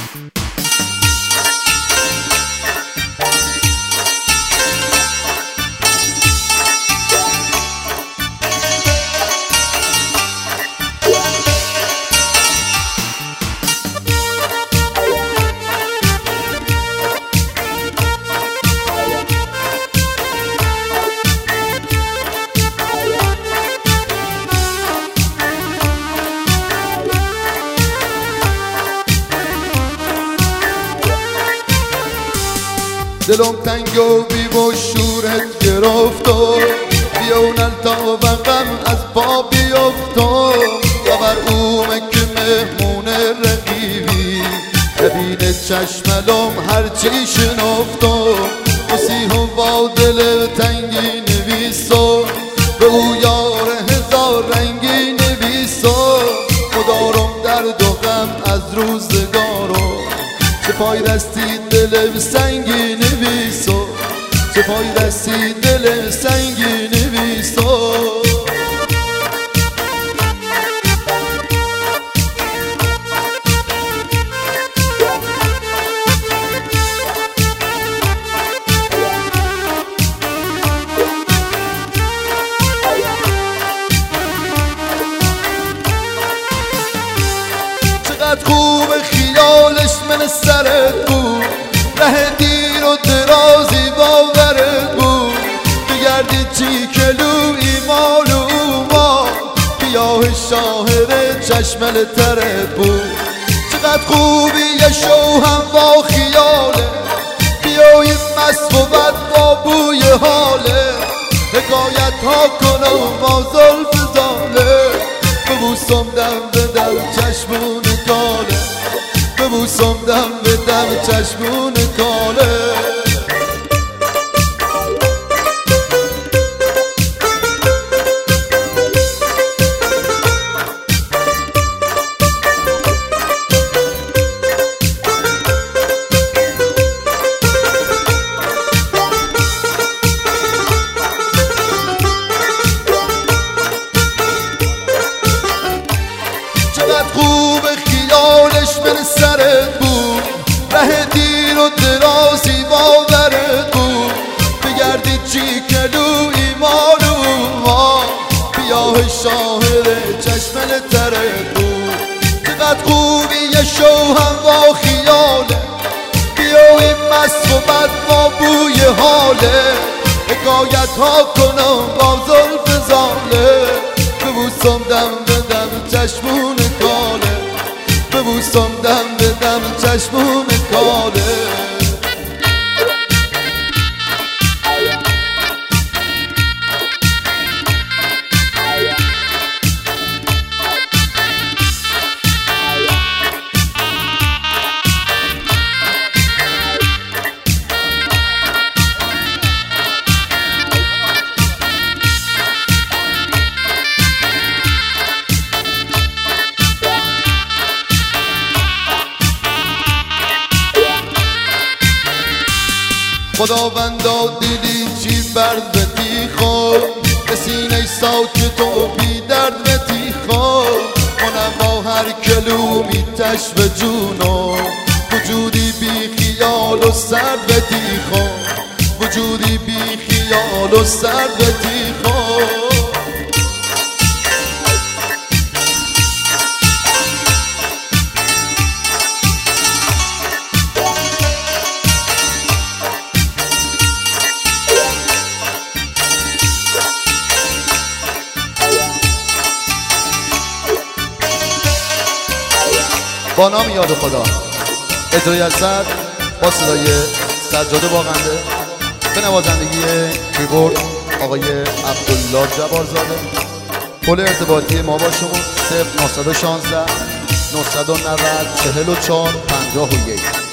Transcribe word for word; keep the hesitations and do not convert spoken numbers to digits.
دلم تنگ و بی و شورت گرفت و بیا اون التا و غم از پا بیفتم خبر اومه که مهمون رقیبی ببین چشملم هرچی شنفتم مسیح و با دل تنگی نویسم به او یار هزار رنگی نویسم مدارم درد و غم از روزگارم چه پای دستی دل سنگی نویسو چه پای دستی دل سنگی نویسو چقدر خوب خیالش من سرت بود ره دیر و درازی باورت بود بگردی چی کلو ایمال و اوما بیاه شاهر چشمل ترت بود چقدر خوبی یه شو هم با خیاله بیایی مست و بد با بوی حاله حکایت ها کنم با زلف زاله ببوسم دم به دم چشمون کاله ببوسم دم به دم چشمون کاله چقدر خوب خیالش من سرت بود ره دیر و درازی باورت بود بگردی چی کلو ایمان و ما بیاه شاهر چشمل ترت بود چقدر خوبی یه شو هم با خیاله بیایی مست و بد با بوی حاله حکایت ها کنم با زلف زاله ببوسم دم به دم چشمون کاله ببوسم دم به دم چشمون کاله خداوندا دیدی چی برد بتی خود به سینه ساکت و بی درد بتی خود منم با هر کلومی تشو جونو وجودی بی خیال و سرد بتی خود وجودی بی خیال و سرد بتی خود با نام یاد خدا اجرای از صد با صدای سجاده باغنده به نوازندگی کیبورد آقای عبدالله جبارزاده. پل ارتباطی ما با شما صفر نه یک شش نه نه صفر چهل و چهار پنجاه و یک.